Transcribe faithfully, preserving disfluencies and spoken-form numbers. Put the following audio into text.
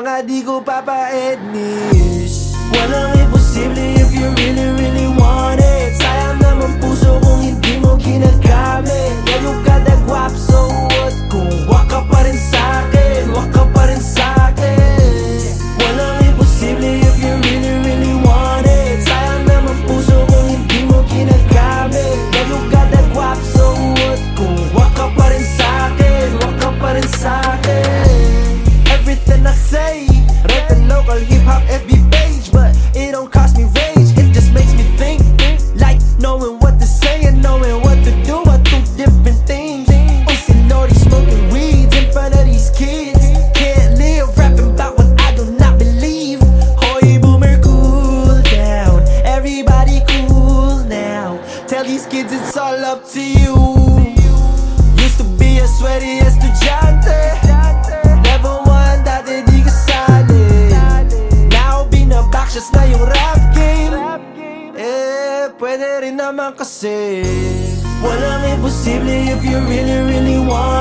mga di ko papaetnis. Walang imposible if you really really want it. Sayang naman puso kung hindi mo ginagamit. Yeah, you got that guap, so what? Kung wak ka pa rin sa'kin, wak ka pa rin sa'kin. Walang imposible if you really really want it. Sayang naman puso kung hindi mo ginagamit. Yeah, you got that guap, so what? Kung wak ka pa rin sa'kin, wak ka pa rin sa'kin. Everything I say, write the local hip-hop F B page, but it don't cost me rage, it just makes me think. Like knowing what to say and knowing what to do are two different things. Oh, see Lordy smoking weeds in front of these kids. Can't live rapping about what I do not believe. Hoy boomer, cool down, everybody cool now. Tell these kids it's all up to you. Used to be a sweaty estudiante, never one dati di kasali. Now binabaksyas na yung rap game. Eh, pwede rin naman kasi walang imposible if you really really want